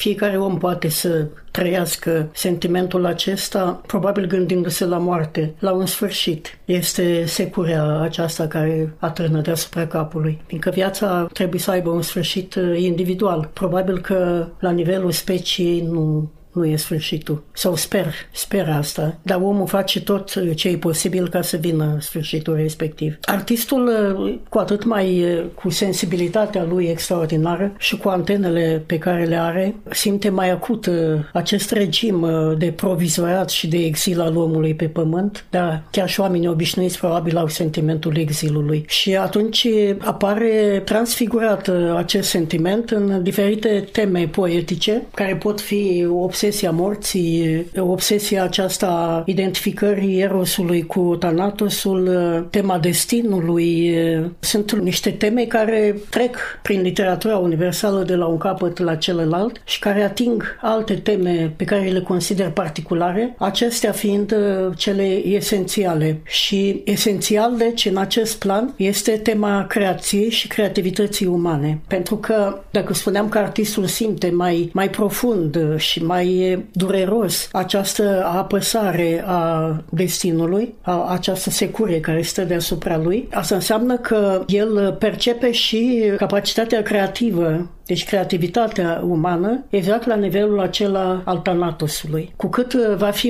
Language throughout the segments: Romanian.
fiecare om poate să trăiască sentimentul acesta, probabil gândindu-se la moarte, la un sfârșit. Este securea aceasta care atârnă deasupra capului, fiindcă viața trebuie să aibă un sfârșit individual. Probabil că la nivelul speciei nu e sfârșitul. Sau sper asta. Dar omul face tot ce e posibil ca să vină sfârșitul respectiv. Artistul, cu atât mai cu sensibilitatea lui extraordinară și cu antenele pe care le are, simte mai acut acest regim de provizoriat și de exil al omului pe pământ. Dar chiar și oamenii obișnuiți probabil au sentimentul exilului. Și atunci apare transfigurat acest sentiment în diferite teme poetice, care pot fi obsesia morții, obsesia aceasta identificării erosului cu Thanatosul, tema destinului. Sunt niște teme care trec prin literatura universală de la un capăt la celălalt și care ating alte teme pe care le consider particulare, acestea fiind cele esențiale. Și esențial, deci, în acest plan, este tema creației și creativității umane. Pentru că, dacă spuneam că artistul simte mai profund și mai dureros această apăsare a destinului, această secure care stă deasupra lui, asta înseamnă că el percepe și capacitatea creativă, deci creativitatea umană, exact la nivelul acela al Thanatosului. Cu cât va fi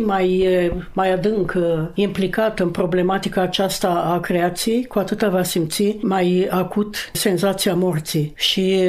mai adânc implicat în problematica aceasta a creației, cu atât va simți mai acut senzația morții. Și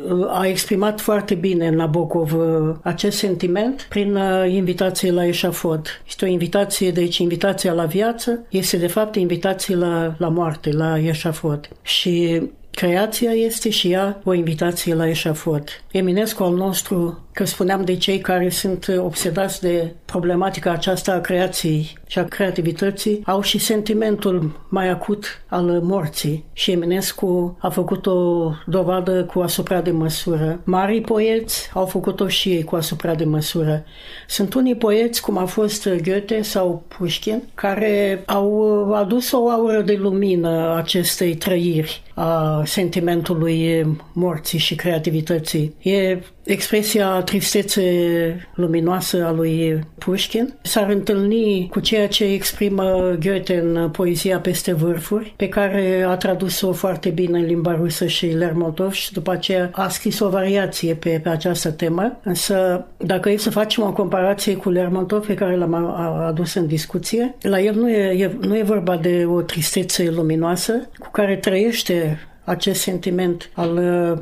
a exprimat foarte bine Nabokov acest sentiment prin invitație la eșafod. Este o invitație, deci invitația la viață este de fapt invitație la moarte, la eșafod. Și creația este și ea o invitație la eșafod. Eminescu al nostru, că spuneam de cei care sunt obsedați de problematica aceasta a creației și a creativității, au și sentimentul mai acut al morții. Și Eminescu a făcut o dovadă cu asupra de măsură. Marii poeți au făcut-o și ei cu asupra de măsură. Sunt unii poeți, cum a fost Goethe sau Pușkin, care au adus o aură de lumină acestei trăiri a sentimentului morții și creativității. E expresia tristețe luminoasă a lui Pușkin. S-ar întâlni cu ceea ce exprimă Goethe în poezia Peste vârfuri, pe care a tradus-o foarte bine în limba rusă și Lermontov și după aceea a scris o variație pe această temă. Însă, dacă e să facem o comparație cu Lermontov, pe care l-am adus în discuție, la el nu e vorba de o tristețe luminoasă cu care trăiește acest sentiment al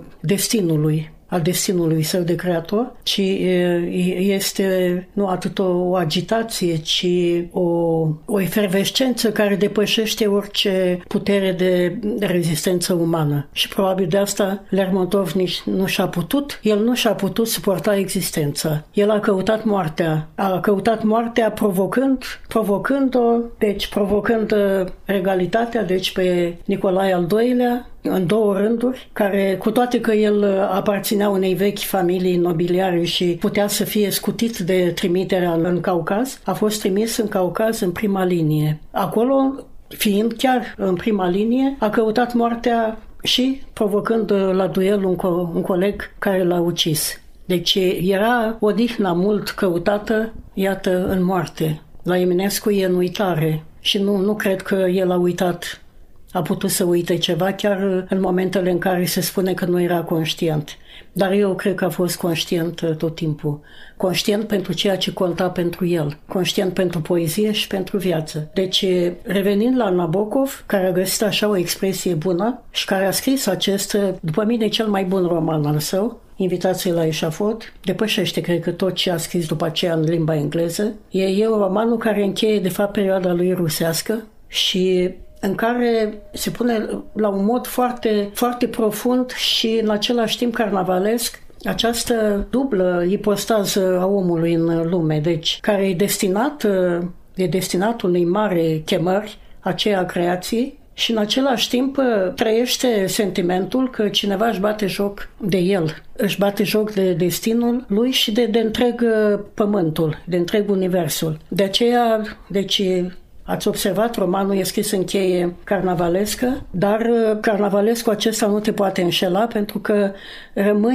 destinului său de creator, ci este nu atât o agitație, ci o efervescență care depășește orice putere de rezistență umană. Și probabil de asta Lermontov nici nu și-a putut suporta existența. El a căutat moartea provocând regalitatea, deci pe Nicolae al II-lea, în două rânduri, care, cu toate că el aparținea unei vechi familii nobiliare și putea să fie scutit de trimiterea în Caucaz, a fost trimis în Caucaz în prima linie. Acolo, fiind chiar în prima linie, a căutat moartea și provocând la duel un coleg care l-a ucis. Deci era odihna mult căutată, iată, în moarte. La Eminescu e în uitare și nu cred că el a uitat. A putut să uite ceva chiar în momentele în care se spune că nu era conștient. Dar eu cred că a fost conștient tot timpul. Conștient pentru ceea ce conta pentru el. Conștient pentru poezie și pentru viață. Deci, revenind la Nabokov, care a găsit așa o expresie bună și care a scris acest, după mine, cel mai bun roman al său, Invitație la eșafod, depășește, cred că, tot ce a scris după aceea în limba engleză. E un romanul care încheie, de fapt, perioada lui rusească și în care se pune la un mod foarte, foarte profund și în același timp carnavalesc această dublă ipostază a omului în lume, deci care e destinat unei mari chemări, aceea a creației, și în același timp trăiește sentimentul că cineva își bate joc de el, își bate joc de destinul lui și de întreg pământul, de întreg universul. De aceea, deci, ați observat, romanul e scris în cheie carnavalescă, dar carnavalescul acesta nu te poate înșela pentru că rămâi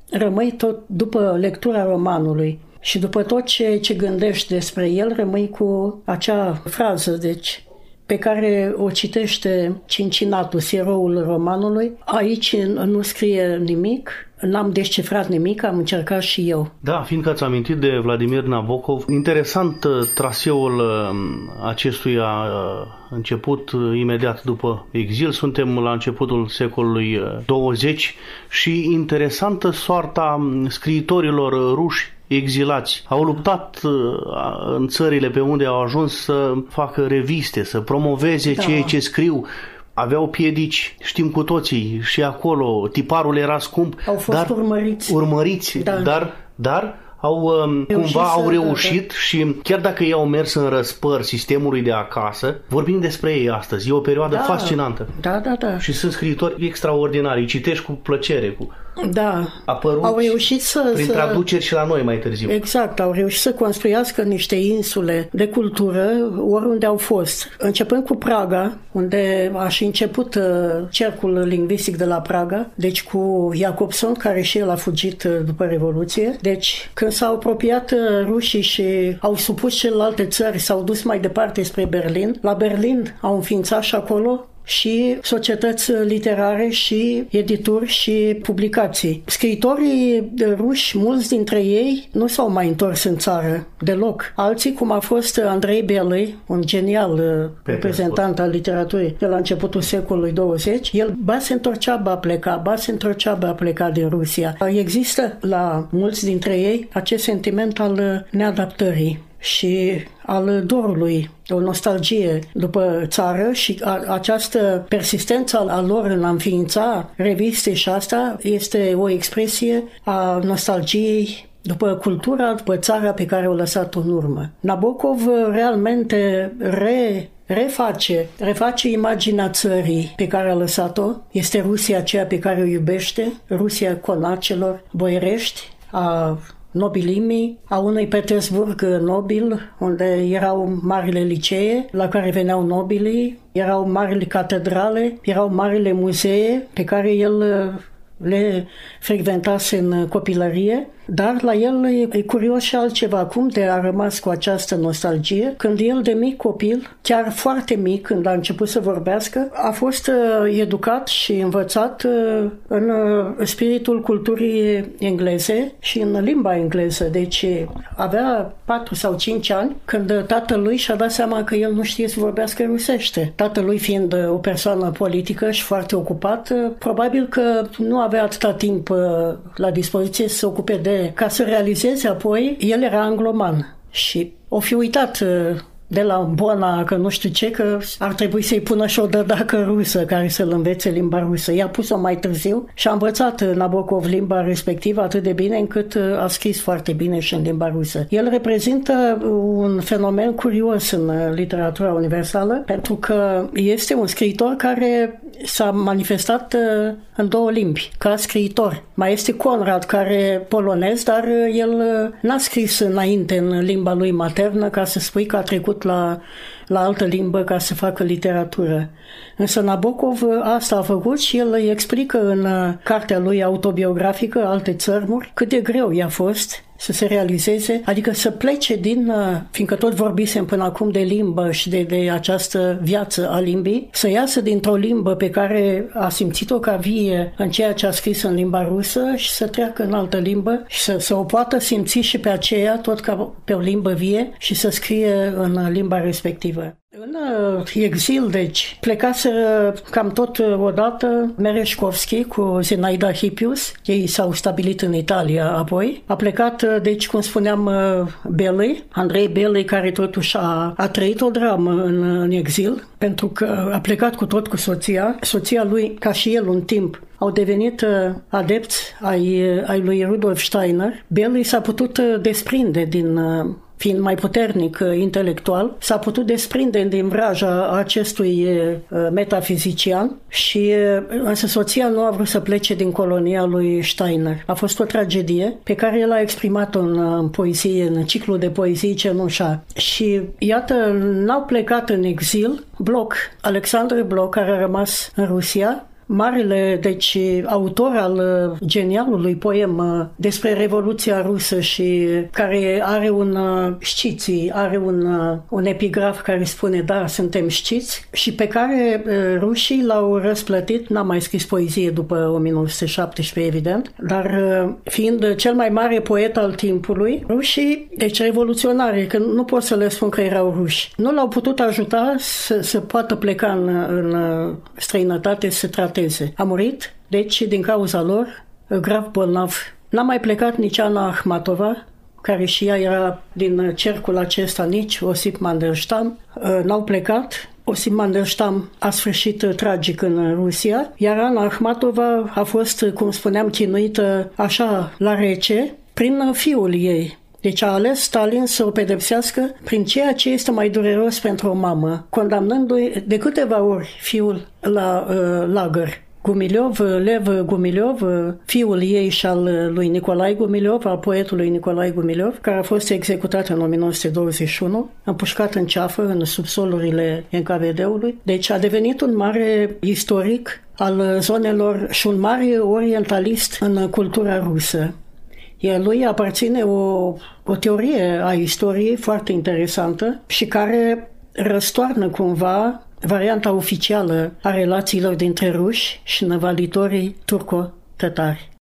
rămâi tot după lectura romanului și după tot ce gândești despre el, rămâi cu acea frază, deci, pe care o citește Cincinnatus, eroul romanului. Aici nu scrie nimic, n-am descifrat nimic, am încercat și eu. Da, fiindcă ați amintit de Vladimir Nabokov, interesant traseul acestuia început imediat după exil, suntem la începutul secolului 20 și interesantă soarta scriitorilor ruși exilați. Au luptat în țările pe unde au ajuns să facă reviste, să promoveze ceea ce scriu. Aveau piedici, știm cu toții, și acolo tiparul era scump. Au fost urmăriți, dar au reușit și chiar dacă ei au mers în răspăr sistemului de acasă, vorbim despre ei astăzi. E o perioadă fascinantă. Da. Și sunt scriitori extraordinari, îi citești cu plăcere, au reușit prin traduceri și la noi mai târziu. Exact, au reușit să construiască niște insule de cultură oriunde au fost. Începând cu Praga, unde a și început cercul lingvistic de la Praga, deci cu Jacobson, care și el a fugit după Revoluție. Deci, când s-au apropiat rușii și au supus celelalte țări, s-au dus mai departe spre Berlin. La Berlin au înființat și acolo și societăți literare și edituri și publicații. Scriitorii ruși, mulți dintre ei, nu s-au mai întors în țară deloc. Alții, cum a fost Andrei Belый, un genial reprezentant al literaturii de la începutul secolului 20, el ba se întorcea, ba pleca din Rusia. Există la mulți dintre ei acest sentiment al neadaptării și al dorului, o nostalgie după țară și această persistență a lor în a înființa reviste și asta este o expresie a nostalgiei după cultura, după țara pe care o lăsat în urmă. Nabokov realmente reface imaginea țării pe care a lăsat-o. Este Rusia aceea pe care o iubește, Rusia conacelor boierești, a nobilimii, a unui Petersburg nobil, unde erau marile licee la care veneau nobilii, erau marile catedrale, erau marile muzee pe care el le frecventase în copilărie, dar la el e curios și altceva acum de a rămas cu această nostalgie. Când el de mic copil, chiar foarte mic, când a început să vorbească, a fost educat și învățat în spiritul culturii engleze și în limba engleză. Deci avea 4 sau 5 ani când tatălui și-a dat seama că el nu știe să vorbească rusește. Tatălui fiind o persoană politică și foarte ocupat, probabil că nu avea atâta timp la dispoziție să se ocupe ca să realizeze apoi, el era angloman și o fi uitat de la Bona, că nu știu ce, că ar trebui să-i pună și o dădacă rusă care să-l învețe limba rusă. I-a pus-o mai târziu și a învățat Nabokov limba respectivă atât de bine încât a scris foarte bine și în limba rusă. El reprezintă un fenomen curios în literatura universală pentru că este un scriitor care s-a manifestat în 2 limbi, ca scriitor. Mai este Conrad, care polonez, dar el n-a scris înainte în limba lui maternă ca să spui că a trecut la altă limbă ca să facă literatură. Însă Nabokov asta a făcut și el îi explică în cartea lui autobiografică, Alte țărmuri, cât de greu i-a fost să se realizeze, adică să plece fiindcă tot vorbisem până acum de limbă și de această viață a limbii, să iasă dintr-o limbă pe care a simțit-o ca vie în ceea ce a scris în limba rusă și să treacă în altă limbă și să o poată simți și pe aceea, tot ca pe o limbă vie și să scrie în limba respectivă. În exil, deci, plecaseră cam tot odată Merezhkovski cu Zinaida Hippius. Ei s-au stabilit în Italia apoi. A plecat, deci, cum spuneam, Belый, Andrei Belый, care totuși a trăit o dramă în exil, pentru că a plecat cu tot cu soția. Soția lui, ca și el un timp, au devenit adepți ai lui Rudolf Steiner. Belый s-a putut desprinde fiind mai puternic intelectual, s-a putut desprinde din vraja acestui metafizician și însă soția nu a vrut să plece din colonia lui Steiner. A fost o tragedie pe care el a exprimat-o în poezie, în ciclul de poezii Cenușa. Și iată, n-au plecat în exil. Blok, Alexandru Blok, care a rămas în Rusia, marele, deci autor al genialului poem despre Revoluția Rusă și care are un știți, are un epigraf care spune da, suntem știți, și pe care rușii l-au răsplătit. N-am mai scris poezie după 1917, evident, dar fiind cel mai mare poet al timpului, rușii, deci revoluționari, că nu pot să le spun că erau ruși, nu l-au putut ajuta să poată pleca în străinătate să se trateze. A murit, deci, din cauza lor, grav bolnav. N-a mai plecat nici Ana Akhmatova, care și ea era din cercul acesta, nici Osip Mandelstam. N-au plecat. Osip Mandelstam a sfârșit tragic în Rusia, iar Ana Akhmatova a fost, cum spuneam, chinuită așa la rece prin fiul ei. Deci a ales Stalin să o pedepsească prin ceea ce este mai dureros pentru o mamă, condamnându-i de câteva ori fiul la lagăr. Lev Gumilev, fiul ei și al lui Nicolae Gumilev, al poetului Nicolae Gumilev, care a fost executat în 1921, împușcat în ceafă în subsolurile NKVD-ului. Deci a devenit un mare istoric al zonelor și un mare orientalist în cultura rusă. Iar lui aparține o teorie a istoriei foarte interesantă și care răstoarnă cumva varianta oficială a relațiilor dintre ruși și năvalitorii turco-tătari.